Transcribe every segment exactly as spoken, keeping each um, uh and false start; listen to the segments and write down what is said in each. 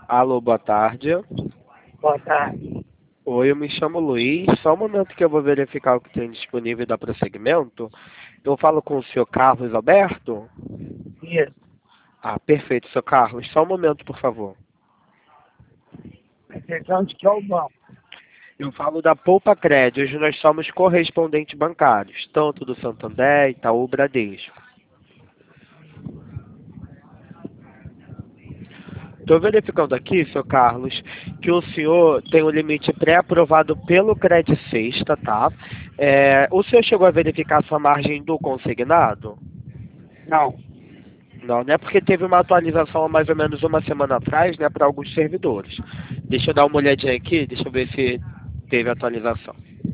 Alô, boa tarde. Boa tarde. Oi, eu me chamo Luiz. Só um momento que eu vou verificar o que tem disponível e dar prosseguimento. Eu falo com o senhor Carlos Alberto? Isso. Ah, perfeito, senhor Carlos. Só um momento, por favor. Exceção de que é o banco. Eu falo da Poupa Crédito. Hoje nós somos correspondentes bancários, tanto do Santander, Itaú, Bradesco. Estou verificando aqui, senhor Carlos, que o senhor tem um limite pré-aprovado pelo Credit Sexta, tá? É, o senhor chegou a verificar sua margem do consignado? Não. Não, né? Porque teve uma atualização há mais ou menos uma semana atrás, né, para alguns servidores. Deixa eu dar uma olhadinha aqui, deixa eu ver se teve atualização.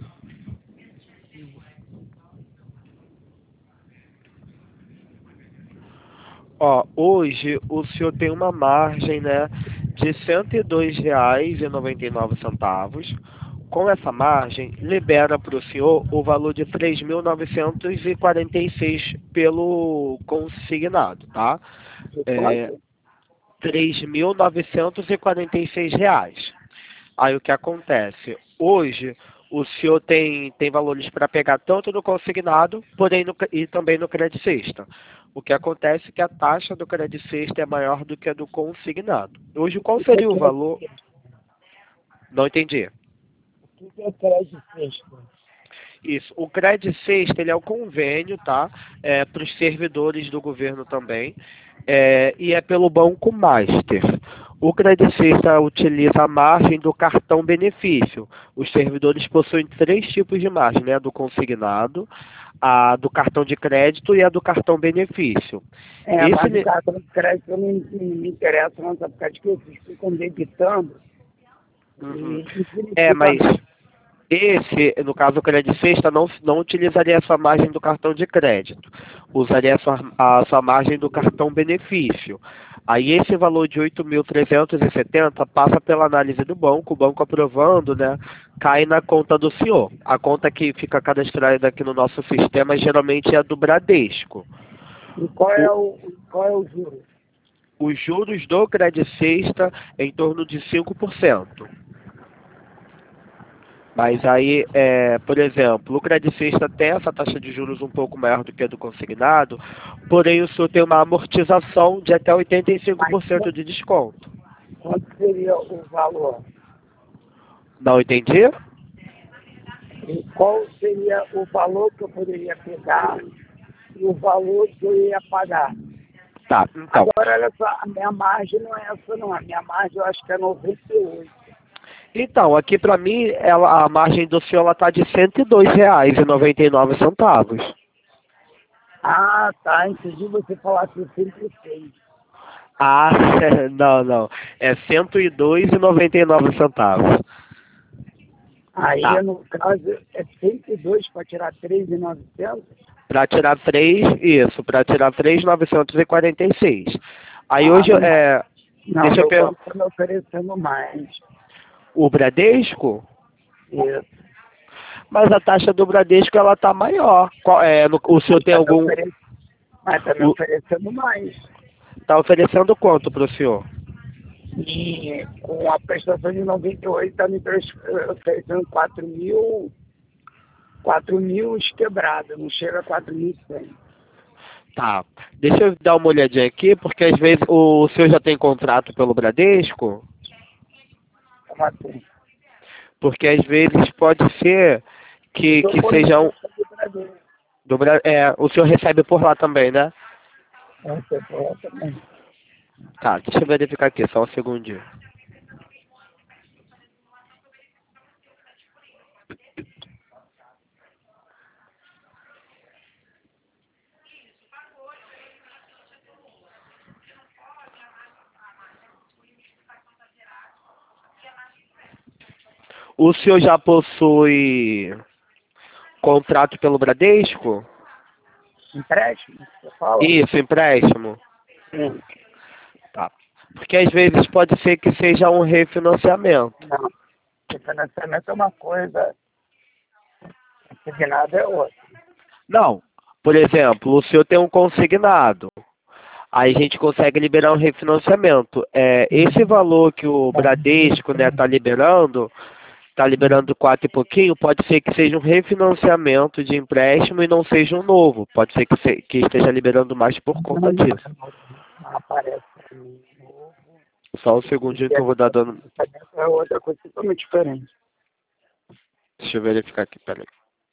Ó, hoje o senhor tem uma margem, né, de cento e dois reais e noventa e nove centavos. Com essa margem, libera para o senhor o valor de três mil novecentos e quarenta e seis pelo consignado, tá? De É, quanto? três mil novecentos e quarenta e seis reais. Aí o que acontece? Hoje o senhor tem, tem valores para pegar tanto no consignado, porém no, e também no Credit Sexta. O que acontece é que a taxa do Credit Sexta é maior do que a do consignado. Hoje qual O que é seria o crédito valor? sexta? Não entendi. O que é crédito sexta? Isso. O Credit Sexta, ele é o convênio, tá? É, para os servidores do governo também. É, e é pelo Banco Master. O Credit Sexta utiliza a margem do cartão benefício. Os servidores possuem três tipos de margem, né? A do consignado, a do cartão de crédito e a do cartão benefício. É, Esse, mas o ne- cartão de crédito não, não me interessa, não, sabe por causa de que vocês ficam debitando Uhum. e É, mas definitivamente. esse, no caso o Credit Sexta, não, não utilizaria essa margem do cartão de crédito. Usaria a sua, a sua margem do cartão benefício. Aí esse valor de oito mil trezentos e setenta passa pela análise do banco, o banco aprovando, né, cai na conta do senhor. A conta que fica cadastrada aqui no nosso sistema geralmente é a do Bradesco. E qual é O, o, qual é o juro? os juros do Credit Sexta é em torno de cinco por cento. Mas aí, é, por exemplo, o Credit Sexta tem essa taxa de juros um pouco maior do que a do consignado, porém o senhor tem uma amortização de até oitenta e cinco Mas por cento de desconto. quanto seria o valor? Não entendi? E qual seria o valor que eu poderia pegar e o valor que eu ia pagar? Tá, então. Agora, olha só, a minha margem não é essa, não. A minha margem eu acho que é noventa e oito. Então, aqui para mim, ela, a margem do senhor está de cento e dois reais e noventa e nove centavos. Ah, tá. Entendi você falar sessenta e seis. Ah, não, não. É cento e dois reais e noventa e nove centavos. Aí, Tá. no caso, é cento e dois para tirar três mil e novecentos? Para tirar três, isso, para tirar três mil novecentos e quarenta e seis. Aí Ah, hoje, não dá. é, Não, deixa eu meu per... banco está me oferecendo mais. o Bradesco, Isso. mas a taxa do Bradesco ela tá maior. Qual- é, no- o senhor Mas tem está me, algum, ofere... mas tá me o, oferecendo mais. tá oferecendo quanto para o senhor? E com a prestação de noventa e oito está me pres- oferecendo quatro mil, quatro mil quebrado, não chega a quatro mil e cem. Tá. Deixa eu dar uma olhadinha aqui, porque às vezes o senhor já tem contrato pelo Bradesco, Como assim? porque às vezes pode ser que, Estou que seja um, conectado do Brasil. do, Bra- é, o senhor recebe por lá também, né? Essa é boa também. Tá, deixa eu verificar aqui, só um segundinho. O senhor já possui contrato pelo Bradesco? Empréstimo, você fala? Isso, empréstimo. Sim. Tá. Porque às vezes pode ser que seja um refinanciamento. Não. Porque financiamento é uma coisa, consignado é outra. Não. Por exemplo, o senhor tem um consignado. Aí a gente consegue liberar um refinanciamento. É, esse valor que o Bradesco está liberando, está liberando quatro e pouquinho, pode ser que seja um refinanciamento de empréstimo e não seja um novo. Pode ser que, se, que esteja liberando mais por conta disso. Não aparece para mim novo. Só um segundinho que eu vou dar dando. É outra coisa totalmente diferente. Deixa eu verificar aqui, peraí.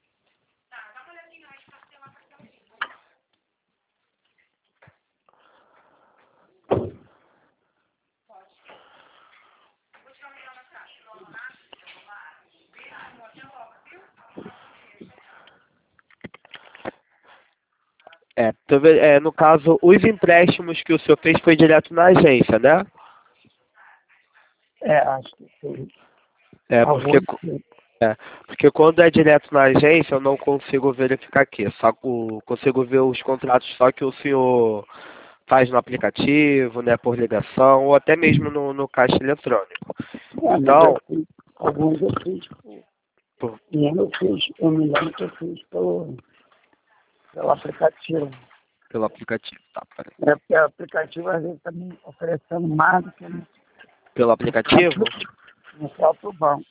É, tô ve- é, no caso, os empréstimos que o senhor fez foi direto na agência, né? É, acho que sim. É, porque, co- é, porque quando é direto na agência eu não consigo verificar aqui. Só co- consigo ver os contratos só que o senhor faz no aplicativo, né, por ligação, ou até mesmo no, no caixa eletrônico. É, mas Então, eu fiz, alguns eu fiz, por- e eu fiz, eu me lembro que eu fiz pelo, pelo aplicativo. pelo aplicativo, tá, peraí. É porque o aplicativo às vezes está me oferecendo mais do que no Pelo aplicativo? no próprio banco.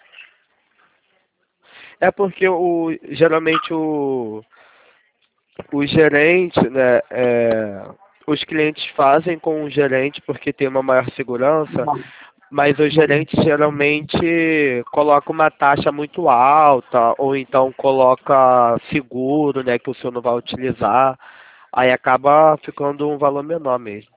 É porque o, geralmente o, o gerente, né, é, os clientes fazem com o gerente porque tem uma maior segurança, Não, mas o gerente geralmente coloca uma taxa muito alta, ou então coloca seguro, né, que o senhor não vai utilizar, aí acaba ficando um valor menor mesmo.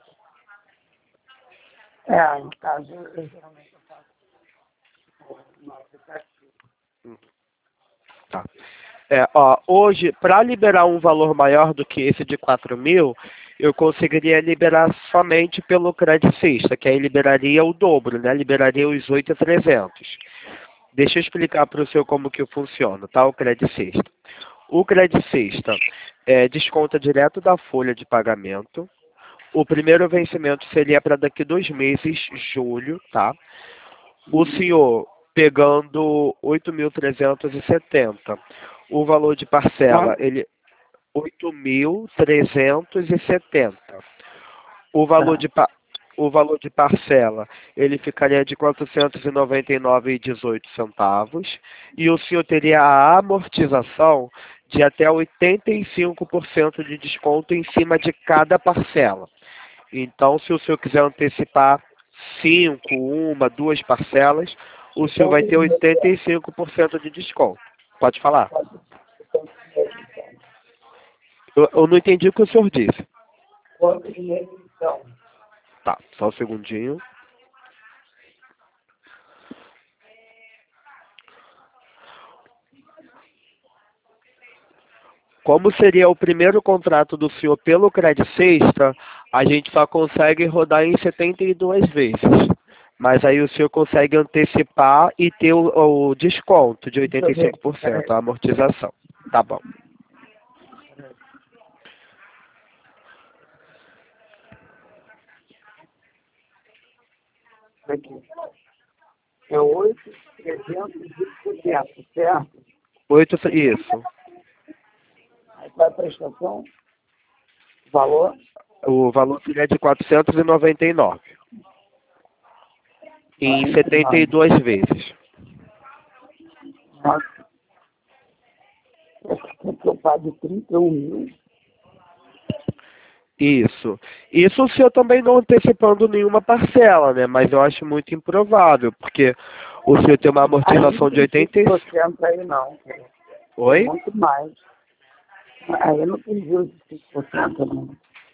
é, no caso, eu geralmente eu faço no aplicativo. Tá. É, ó, hoje, para liberar um valor maior do que esse de quatro mil, eu conseguiria liberar somente pelo Credit Sexta, que aí liberaria o dobro, né? Liberaria os oito mil e trezentos. Deixa eu explicar para o senhor como que funciona, tá? O Credit Sexta. O Credit Sexta é, desconta direto da folha de pagamento. O primeiro vencimento seria para daqui dois meses, julho, tá? O senhor pegando oito mil trezentos e setenta. O valor de parcela, Quanto? ele oito mil trezentos e setenta. O valor Tá. de pa- o valor de parcela, ele ficaria de quatrocentos e noventa e nove reais e dezoito centavos, e o senhor teria a amortização de até oitenta e cinco por cento de desconto em cima de cada parcela. Então, se o senhor quiser antecipar cinco, uma, duas parcelas, o senhor Então, vai ter oitenta e cinco por cento de desconto. Pode falar. Eu, eu não entendi o que o senhor disse. quanto dinheiro então? Tá, só um segundinho. Como seria o primeiro contrato do senhor pelo Credit Sexta, a gente só consegue rodar em setenta e duas vezes. Mas aí o senhor consegue antecipar e ter o, o desconto de oitenta e cinco por cento, a amortização. Tá bom. Aqui. É oito mil trezentos e setenta, certo? Oito, isso. Aí qual é a prestação? Valor? O valor seria de quatrocentos e noventa e nove. Em setenta e duas vezes. Nossa. É que eu pago trinta e um mil. Isso. Isso o senhor também não antecipando nenhuma parcela, né? Mas eu acho muito improvável, porque o senhor tem uma amortização de oitenta e cinco por cento. Aí não. Oi? Muito mais. Aí eu não entendi os cinco por cento, não.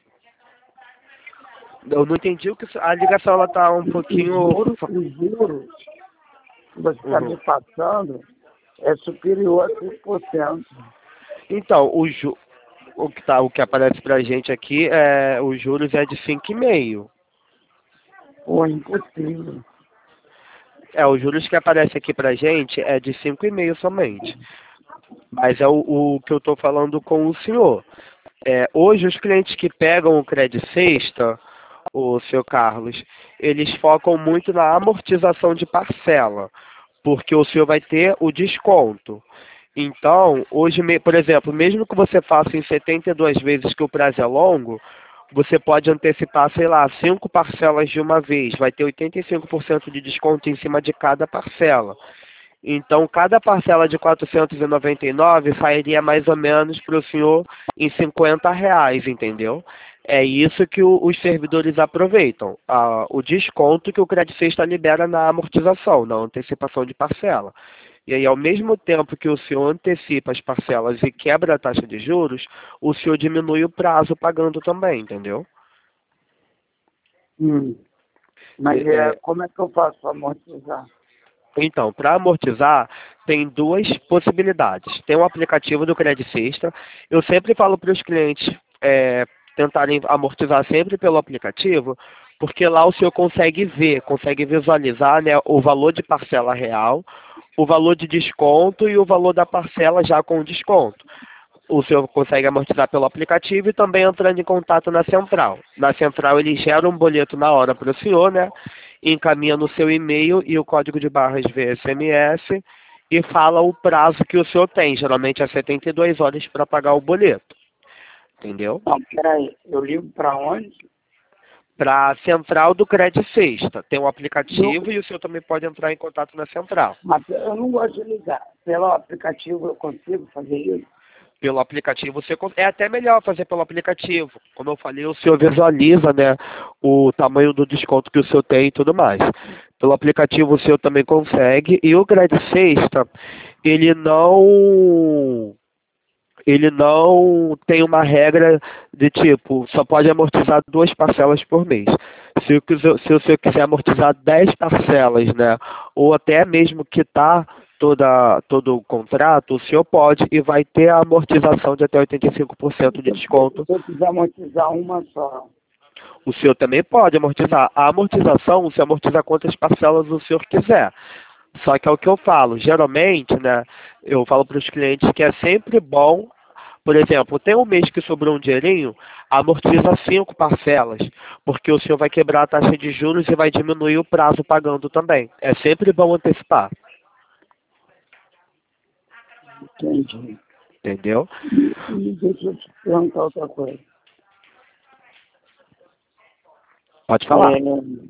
Eu não entendi o que a ligação ela tá um pouquinho. Os juros, os juros que você está Uhum. me passando é superior a cinco por cento. Então, o, ju... o, que tá, o que aparece pra gente aqui é os juros é de cinco vírgula cinco. Pô, impossível. É, os juros que aparece aqui pra gente é de cinco vírgula cinco somente. Mas é o, o que eu estou falando com o senhor. É, hoje os clientes que pegam o Credit Sexta, o seu Carlos, eles focam muito na amortização de parcela, porque o senhor vai ter o desconto. Então, hoje, me- por exemplo, mesmo que você faça em setenta e duas vezes que o prazo é longo, você pode antecipar, sei lá, cinco parcelas de uma vez, vai ter oitenta e cinco por cento de desconto em cima de cada parcela. Então, cada parcela de quatrocentos e noventa e nove sairia mais ou menos para o senhor em cinquenta reais, entendeu? É isso que o- os servidores aproveitam, ah, o desconto que o Credit Sexta libera na amortização, na antecipação de parcela. E aí, ao mesmo tempo que o senhor antecipa as parcelas e quebra a taxa de juros, o senhor diminui o prazo pagando também, entendeu? Hum. Mas É, é, é, como é que eu faço para amortizar? Então, para amortizar, tem duas possibilidades. Tem um aplicativo do Credit Sexta. Eu sempre falo para os clientes é, tentarem amortizar sempre pelo aplicativo, porque lá o senhor consegue ver, consegue visualizar, né, o valor de parcela real, o valor de desconto e o valor da parcela já com desconto. O senhor consegue amortizar pelo aplicativo e também entrando em contato na central. Na central ele gera um boleto na hora para o senhor, né? Encaminha no seu e-mail e o código de barras via S M S e fala o prazo que o senhor tem. Geralmente é setenta e duas horas para pagar o boleto. Entendeu? Não, peraí, eu ligo para onde? Para a central do Credit Sexta. Tem um Eu, aplicativo e o senhor também pode entrar em contato na central. mas eu não gosto de ligar. Pelo aplicativo eu consigo fazer isso? Pelo aplicativo você con- é até melhor fazer pelo aplicativo. Como eu falei, o senhor visualiza, né, o tamanho do desconto que o senhor tem e tudo mais. Pelo aplicativo o senhor também consegue e o Credit Sexta, ele não ele não tem uma regra de tipo, só pode amortizar duas parcelas por mês. Se o, quiser- se o senhor quiser amortizar dez parcelas, né, ou até mesmo quitar toda, todo o contrato, o senhor pode e vai ter a amortização de até oitenta e cinco por cento de Se eu, desconto. se eu quiser amortizar uma só. O senhor também pode amortizar. A amortização, você amortiza quantas parcelas o senhor quiser. Só que é o que eu falo, geralmente, né, eu falo para os clientes que é sempre bom, por exemplo, tem um mês que sobrou um dinheirinho, amortiza cinco parcelas, porque o senhor vai quebrar a taxa de juros e vai diminuir o prazo pagando também. É sempre bom antecipar, Entendi. entendeu? E, e deixa eu te perguntar outra coisa. Pode falar. É,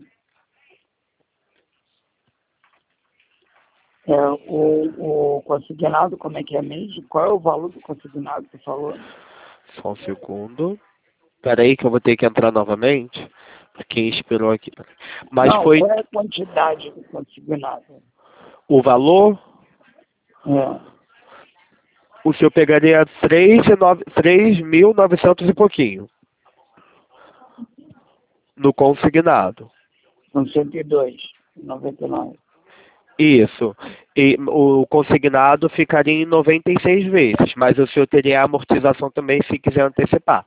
é, o, o consignado, como é que é mesmo? Qual é o valor do consignado que você falou? Só um segundo. Espera aí que eu vou ter que entrar novamente, porque inspirou aqui. Mas Não, foi qual é a quantidade do consignado? o valor, É, o senhor pegaria três mil e novecentos e pouquinho no consignado. são cento e dois e noventa e nove. Isso. E o consignado ficaria em noventa e seis vezes, mas o senhor teria a amortização também se quiser antecipar.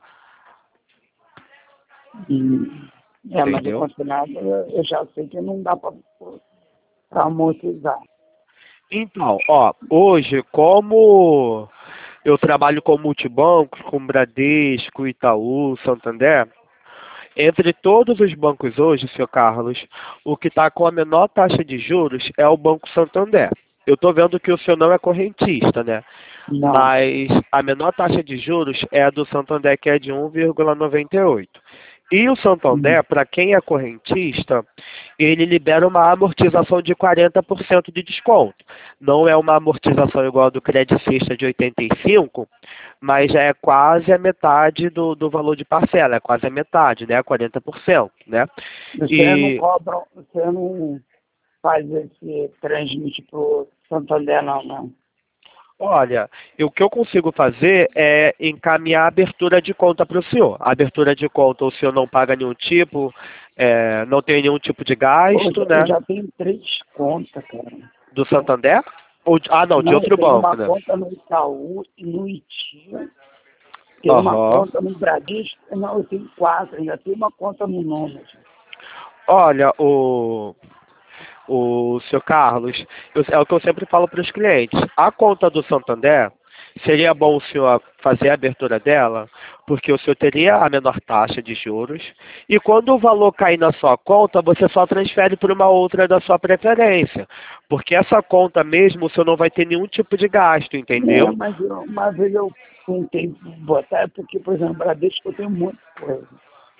Hum. É, mas o Entendeu? consignado eu eu já sei que não dá para amortizar. Então, ó, hoje, como eu trabalho com multibancos, com Bradesco, Itaú, Santander, entre todos os bancos hoje, senhor Carlos, o que está com a menor taxa de juros é o Banco Santander. Eu estou vendo que o senhor não é correntista, né? Não. Mas a menor taxa de juros é a do Santander, que é de um vírgula noventa e oito. E o Hum. Santander, para quem é correntista, ele libera uma amortização de quarenta por cento de desconto. Não é uma amortização igual a do Credit Sexta de oitenta e cinco por cento, mas já é quase a metade do, do valor de parcela, é quase a metade, né? quarenta por cento, né? Você não E cobra, você não faz esse transmite pro Santander, não, não. olha, o que eu consigo fazer é encaminhar a abertura de conta para o senhor. A abertura de conta, o senhor não paga nenhum tipo, é, não tem nenhum tipo de Hoje gasto, eu né? já tenho três contas, cara. Do Santander? Ou de- ah, não, de Não, eu outro tenho banco, uma né? conta no Itaú e no Itinho. Tenho uma Aham. conta no Bradesco. Não, eu tenho quatro. Ainda tenho uma conta no Nômade. Olha, o, o seu Carlos, eu- é o que eu sempre falo para os clientes. A conta do Santander, seria bom o senhor fazer a abertura dela, porque o senhor teria a menor taxa de juros, e quando o valor cair na sua conta, você só transfere para uma outra da sua preferência. Porque essa conta mesmo, o senhor não vai ter nenhum tipo de gasto, É, entendeu? mas eu, uma vez eu tentei botar, porque, por exemplo, Bradesco eu tenho muita coisa.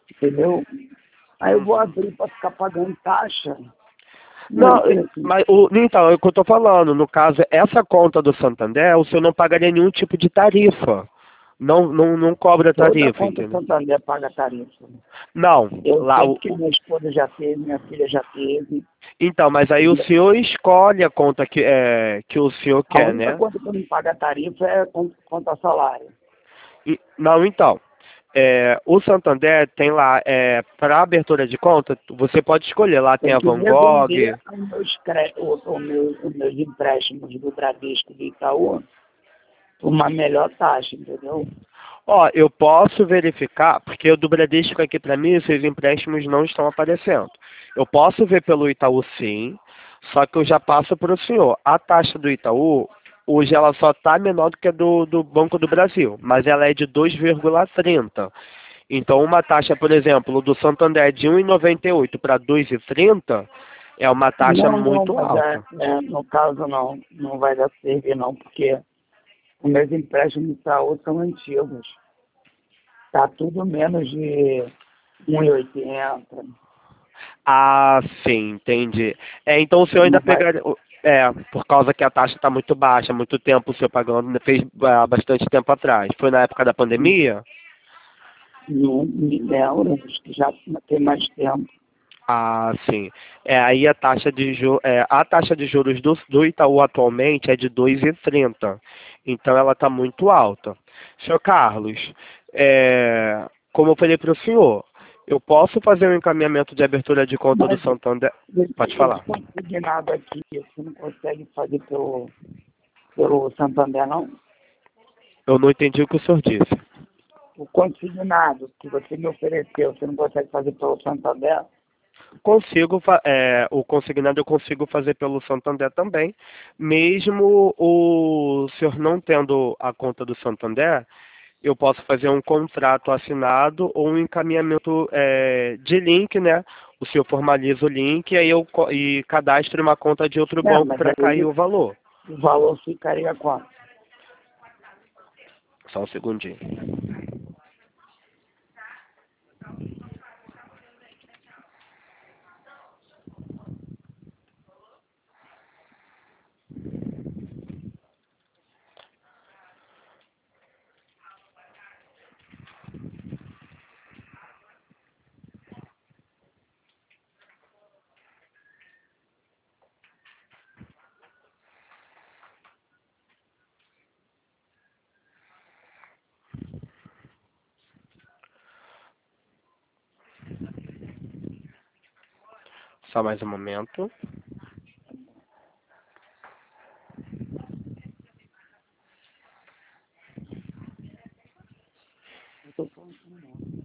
entendeu? Aí eu vou abrir para ficar pagando taxa. Não, é assim. mas o, então, é o que eu estou falando. No caso, essa conta do Santander, o senhor não pagaria nenhum tipo de tarifa. Não, não, não cobra Toda tarifa, conta entendeu? Santander paga tarifa. Não, Eu lá sei o, porque minha esposa já teve, minha filha já teve. então, mas aí o senhor escolhe a conta que, é, que o senhor A quer, única né? conta que não paga tarifa é con- conta salário. E- não, então, é, o Santander tem lá, é, para abertura de conta, você pode escolher, lá tem Tem a que Van Gogh. revender os meus, cre- o- o meu- os meus empréstimos do Bradesco e do Itaú por uma melhor taxa, entendeu? Ó, eu posso verificar, porque o do Bradesco aqui para mim, esses empréstimos não estão aparecendo. Eu posso ver pelo Itaú sim, só que eu já passo para o senhor. A taxa do Itaú, hoje ela só está menor do que a do, do Banco do Brasil, mas ela é de dois vírgula trinta. Então uma taxa, por exemplo, do Santander de um vírgula noventa e oito para dois vírgula trinta é uma taxa Não, não, muito mas é, alta. é, no caso não, não vai dar servir não, porque os meus empréstimos do Itaú são antigos. Tá tudo menos de um e oitenta. Ah, sim, entendi. É, então o senhor ainda Não vai, pegaria. É, por causa que a taxa está muito baixa, muito tempo o senhor pagando, né, fez há bastante tempo atrás. Foi na época da pandemia? não me lembro, acho que já tem mais tempo. Ah, sim. É, aí a taxa de, ju é, a taxa de juros do, do Itaú atualmente é de dois vírgula trinta. Então ela está muito alta. Senhor Carlos, é, como eu falei para o senhor, eu posso fazer um encaminhamento de abertura de conta do Mas Santander? Pode esse falar. consignado aqui, você não consegue fazer pelo, pelo Santander, não? Eu não entendi o que o senhor disse. O consignado que você me ofereceu, você não consegue fazer pelo Santander? Consigo, fa- é, o consignado eu consigo fazer pelo Santander também, mesmo o senhor não tendo a conta do Santander, eu posso fazer um contrato assinado ou um encaminhamento é, de link, né? O senhor formaliza o link e aí eu co- e cadastre uma conta de outro É, banco mas para cair aí o valor. o valor ficaria quanto? Só um segundinho. Só mais um momento. Eu tô falando que não.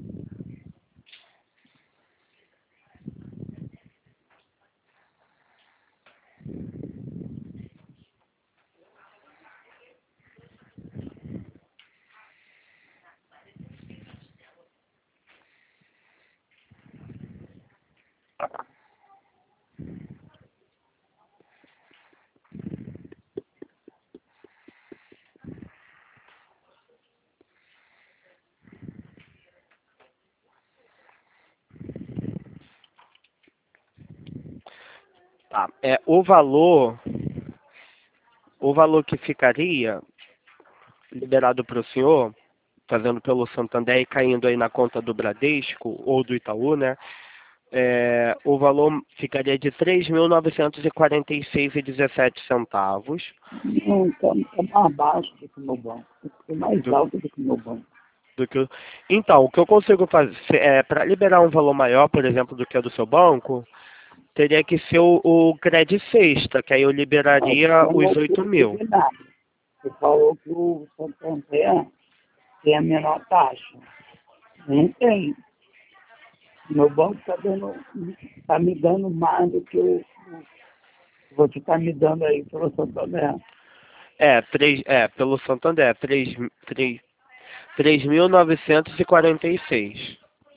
Tá. É, o valor, o valor que ficaria liberado para o senhor, fazendo pelo Santander e caindo aí na conta do Bradesco ou do Itaú, né? É, o valor ficaria de três mil novecentos e quarenta e seis reais e dezessete centavos. Não, tá, tá mais baixo do que o meu banco. É mais Do, alto do que o meu banco. do que, o- então, o que eu consigo fazer é para liberar um valor maior, por exemplo, do que o do seu banco, teria que ser o, o Credit Sexta, que aí eu Mas liberaria você os não oito mil. teve nada. Você falou que o Santander tem a menor taxa. Não tem. Meu banco está dando, tá me dando mais do que o, o que você está me dando aí pelo Santander. É, três, é, pelo Santander, três três três mil novecentos e quarenta e seis.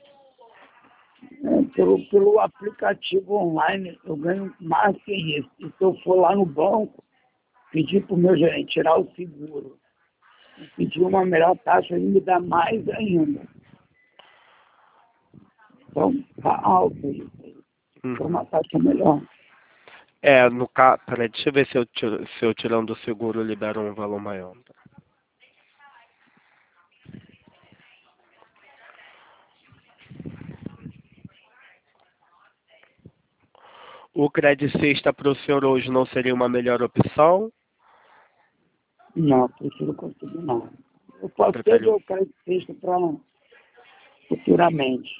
É, pelo, pelo aplicativo online, eu ganho mais que isso. E se eu for lá no banco, pedir para o meu gerente tirar o seguro, e pedir uma melhor taxa, ele me dá mais ainda. Então, tá alto isso aí. Tem uma taxa melhor. É, no caso... Peraí, deixa eu ver se eu, tiro, se eu tirando do seguro libero um valor maior. O crédito sexta para o senhor hoje não seria uma melhor opção? Não, prefiro conseguir não. Eu posso ter Prefere... o crédito sexta para futuramente.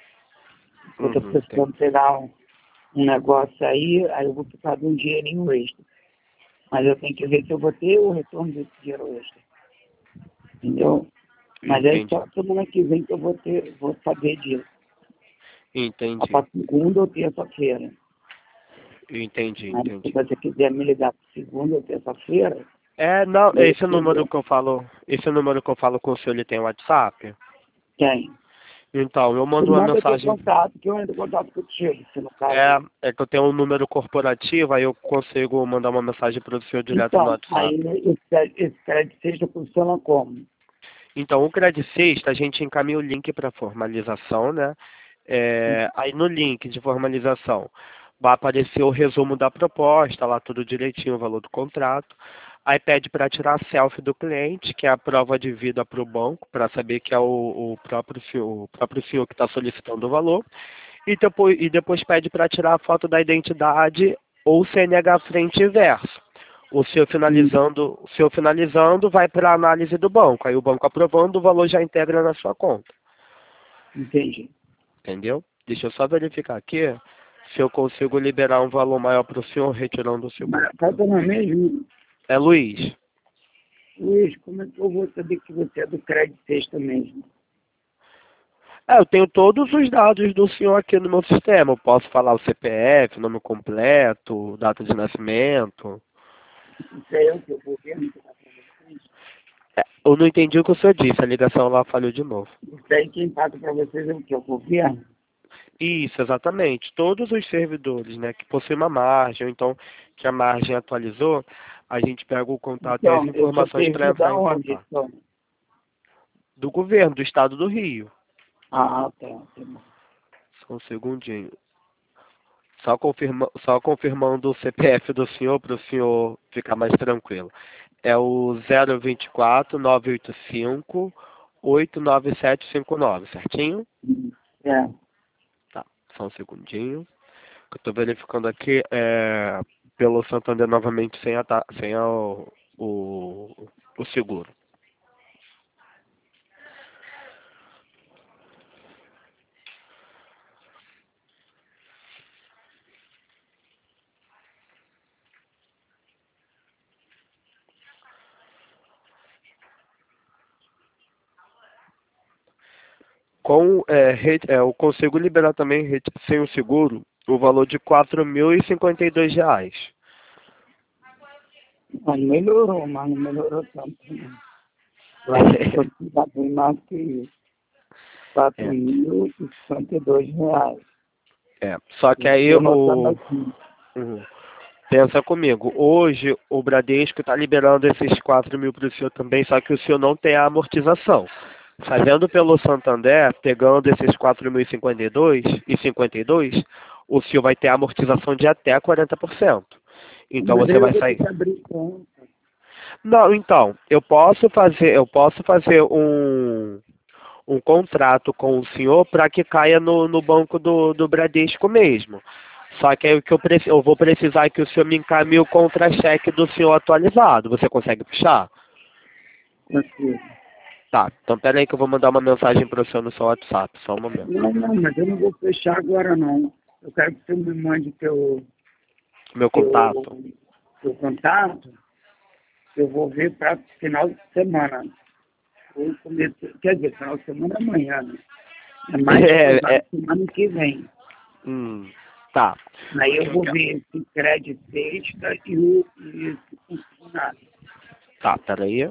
Eu estou Uhum, precisando entendi. pegar um, um negócio aí, aí eu vou precisar de um dinheirinho extra. Mas eu tenho que ver se eu vou ter o retorno desse dinheiro extra. Entendeu? Mas aí Entendi. só semana que vem que eu vou ter, vou saber disso. Só Entendi. para segunda ou terça-feira. Entendi, Mas se entendi. você quiser me ligar para segunda ou terça-feira, É, não, eu esse número entendo. que eu falo, esse número que eu falo com o senhor, ele tem WhatsApp? Tem. Então, eu Você mando uma manda teu mensagem. contato, que eu entro em contato contigo, se no É, caso. é que eu tenho um número corporativo, aí eu consigo mandar uma mensagem para o senhor direto no Então, aí WhatsApp. esse, crédito- esse crédito sexta funciona como? Então, o Credit Sexta, a gente encaminha o link para formalização, né? É, aí no link de formalização vai aparecer o resumo da proposta, lá tudo direitinho, o valor do contrato. Aí pede para tirar a selfie do cliente, que é a prova de vida para o banco, para saber que é o, o próprio senhor, o próprio senhor que está solicitando o valor. E depois, e depois pede para tirar a foto da identidade ou C N H frente e verso. O senhor Hum, finalizando, o senhor finalizando vai para a análise do banco. Aí o banco aprovando, o valor já integra na sua conta. entendi. Entendeu? Deixa eu só verificar aqui se eu consigo liberar um valor maior para o senhor retirando o seguro. Mas falta não é mesmo? É Luiz. Luiz, como é que eu vou saber que você é do crédito sexta mesmo? É, eu tenho todos os dados do senhor aqui no meu sistema. Eu posso falar o C P F, nome completo, data de nascimento. Isso aí é o que o governo que dá para vocês? É, eu não entendi o que o senhor disse, a ligação lá falhou de novo. Isso aí quem paga para vocês é o que? O governo? Isso, exatamente. Todos os servidores, né, que possuem uma margem, ou então que a margem atualizou, a gente pega o contato e as Então, eu sou informações para servido entrar em aonde, contato. então? Do governo, do estado do Rio. Ah, tá. Tá bom. Só um segundinho. Só, confirma, só confirmando o C P F do senhor para o senhor ficar mais tranquilo. É o zero vinte e quatro, nove oito cinco, oito nove sete cinco nove, certinho? Hum, É. Tá, só um segundinho. Eu estou verificando aqui é, pelo Santander novamente sem, a, ta- sem a, o, o, o seguro. Com, é, re- é, eu consigo liberar também re- sem o seguro o valor de quatro mil e cinquenta e dois reais. Mas melhorou, mas não melhorou tanto, não. Eu acho que foi precisar bem mais que isso. quatro É, mil e cinquenta e dois reais. é. Só que aí Estou notando o. aqui. Uhum. Pensa comigo, hoje o Bradesco está liberando esses quatro mil para o senhor também, só que o senhor não tem a amortização. Fazendo pelo Santander, pegando esses quatro mil e cinquenta e dois e cinquenta e dois, o senhor vai ter a amortização de até quarenta por cento. Então Mas aí você eu vai vou ter sair. que abrir conta. Não, então, eu posso fazer, eu posso fazer um, um contrato com o senhor para que caia no, no banco do, do Bradesco mesmo. Só que aí o que eu, preci- eu vou precisar que o senhor me encaminhe o contra-cheque do senhor atualizado. Você consegue puxar? Consigo. Tá, então pera aí que eu vou mandar uma mensagem para o senhor no seu WhatsApp, só um momento. Não, não, mas eu não vou fechar agora, não. Eu quero que você me mande teu, Meu teu, contato. teu contato. Eu vou ver para final de semana. Ou começo, quer dizer, final de semana é amanhã, né? É mais É, provável é, semana que vem. hum, tá. Aí eu vou ver esse crédito sexta e o e esse consignado. Tá, pera aí.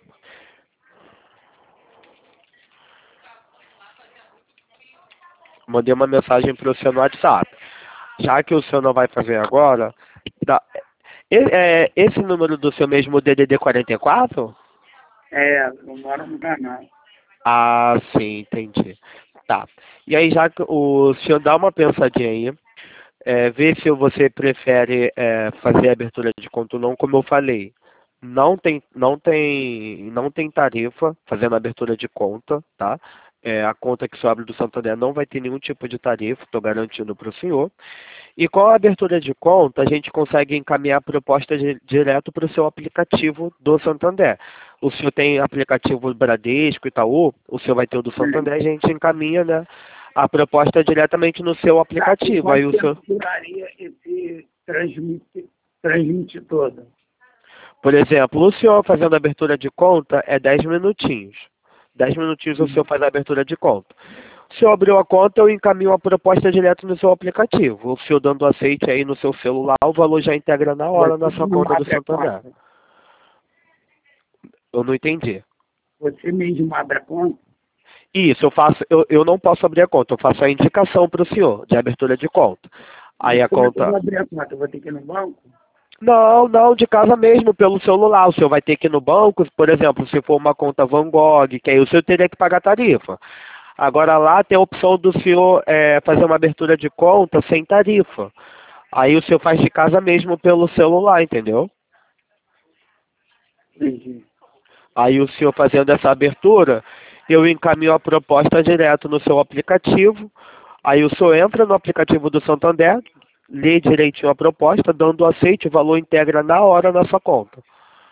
Mandei uma mensagem para o senhor no WhatsApp. Já que o senhor não vai fazer agora, dá- e- é, esse número do seu mesmo D D D quarenta e quatro? É, eu moro no canal. Ah, sim, entendi. Tá. E aí, já que o senhor dá uma pensadinha aí, é, vê se você prefere é, fazer a abertura de conta ou não, como eu falei. Não tem, não tem, não tem tarifa fazendo a abertura de conta, tá? É, a conta que se abre do Santander não vai ter nenhum tipo de tarifa, estou garantindo para o senhor. E com a abertura de conta, a gente consegue encaminhar a proposta di- direto para o seu aplicativo do Santander. O senhor tem aplicativo Bradesco, Itaú, o senhor vai ter o do Santander, a gente encaminha, né, a proposta diretamente no seu Tá, e aplicativo. Aí quanto o senhor, tempo duraria esse transmite, transmite todo? por exemplo, o senhor fazendo a abertura de conta é dez minutinhos. Dez minutinhos o senhor faz a abertura de conta. O senhor abriu a conta, eu encaminho a proposta direto no seu aplicativo. O senhor dando aceite aí no seu celular, o valor já integra na hora na Você sua não conta do abre a Santander. conta. Eu não entendi. Você mesmo abre a conta? Isso, eu faço, eu, eu não posso abrir a conta, eu faço a indicação para o senhor de abertura de conta. Aí Mas a como é que eu conta. vou abrir a conta? Eu vou ter que ir no banco? Não, não, de casa mesmo, pelo celular. O senhor vai ter que ir no banco, por exemplo, se for uma conta Van Gogh, que aí o senhor teria que pagar tarifa. Agora lá tem a opção do senhor é, fazer uma abertura de conta sem tarifa. Aí o senhor faz de casa mesmo pelo celular, entendeu? Entendi. Aí o senhor fazendo essa abertura, eu encaminho a proposta direto no seu aplicativo. Aí o senhor entra no aplicativo do Santander, lê direitinho a proposta, dando aceite, o valor integra na hora na sua conta.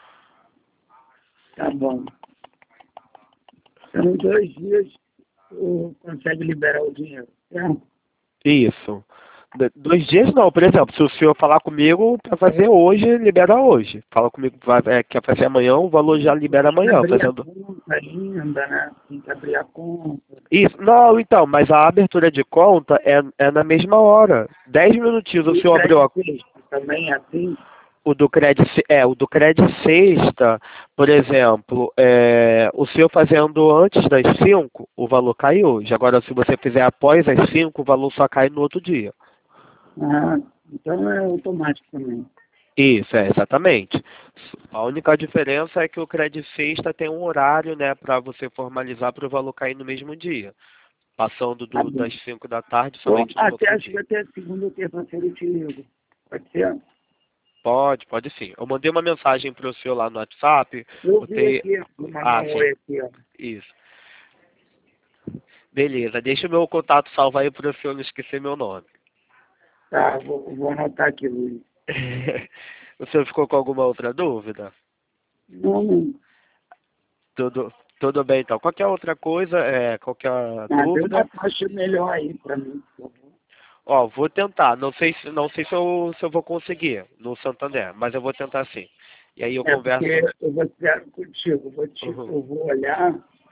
Tá bom. Então, em dois dias, o consegue liberar o dinheiro, certo? Isso. D- Dois dias não, por exemplo, se o senhor falar comigo para fazer hoje, libera hoje. Fala comigo que vai- é, quer fazer amanhã, o valor já libera Tem que amanhã, abrir a fazendo. conta ainda, né? Tem que abrir a conta. Isso, não, então, mas a abertura de conta é, é na mesma hora. Dez minutinhos o E o senhor abriu a, crédito extra também é assim? o do crédito, é, o do crédito sexta, por exemplo, é, o senhor fazendo antes das cinco, o valor cai hoje. Agora, se você fizer após as cinco, o valor só cai no outro dia. Ah, então é automático também. Isso, é, exatamente. A única diferença é que o crédito sexta tem um horário, né, para você formalizar para o valor cair no mesmo dia. Passando Tá do, bom. das cinco da tarde Então, somente no até outro acho que dia. até segunda ou terça-feira eu te ligo. Pode ser? Pode, pode sim. Eu mandei uma mensagem para o senhor lá no WhatsApp. Eu vi Botei. aqui, vou mandar Ah, um sim. oi aqui, ó. Isso. Beleza. Deixa o meu contato salvo aí para o senhor não esquecer meu nome. Tá, vou, vou anotar aqui, Luiz. O senhor ficou com alguma outra dúvida? Não, não. Tudo, tudo bem, então. Qualquer outra coisa, é, qualquer Ah, tem uma dúvida, taxa melhor aí pra mim, por favor. ó, vou tentar. Não sei se, não sei se eu, se eu vou conseguir no Santander, mas eu vou tentar sim. E aí eu É, porque converso. eu vou ser contigo, eu vou, te, Uhum. eu vou olhar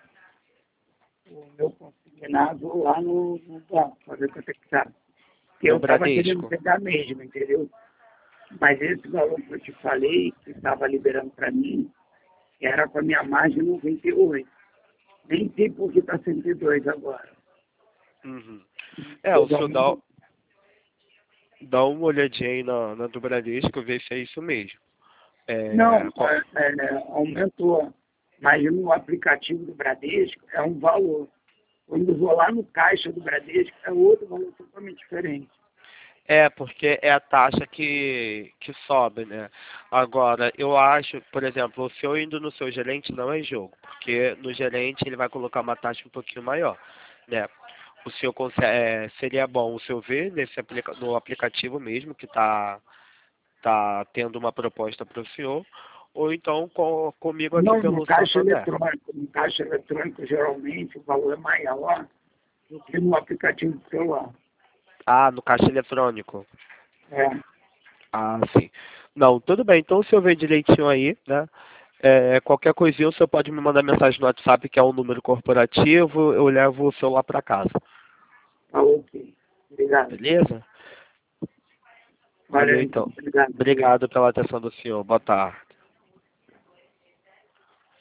o meu consignado lá no, no banco, para ver quanto é que tá. Porque No eu estava querendo Bradesco. pegar mesmo, entendeu? Mas esse valor que eu te falei, que estava liberando para mim, era com a minha margem noventa e oito. Nem sei por que está cento e dois agora. Uhum. É, o Eu dou senhor dá, uma- dá uma olhadinha aí na, na do Bradesco, ver se é isso mesmo. Não, É, qual- é, é, aumentou. Mas no aplicativo do Bradesco é um valor. Quando eu vou lá no caixa do Bradesco, é outro valor totalmente diferente. é, porque é a taxa que, que sobe, né? Agora, eu acho, por exemplo, o senhor indo no seu gerente não é jogo, porque no gerente ele vai colocar uma taxa um pouquinho maior, né? O senhor consegue, é, seria bom o senhor ver nesse aplica, no aplicativo mesmo que está tá tendo uma proposta para o senhor, ou então com, comigo aqui Não, no pelo caixa Santander. eletrônico. No caixa eletrônico, geralmente, o valor é maior do que no aplicativo do celular. Ah, no caixa eletrônico. É, Ah, sim. Não, tudo bem. Então, se eu ver direitinho aí, né? É, qualquer coisinha, o senhor pode me mandar mensagem no WhatsApp, que é um número corporativo, eu levo o celular para casa. tá ok. Obrigado. Beleza? Valeu, Valeu, então. então. Obrigado. Obrigado pela atenção do senhor. Boa tarde.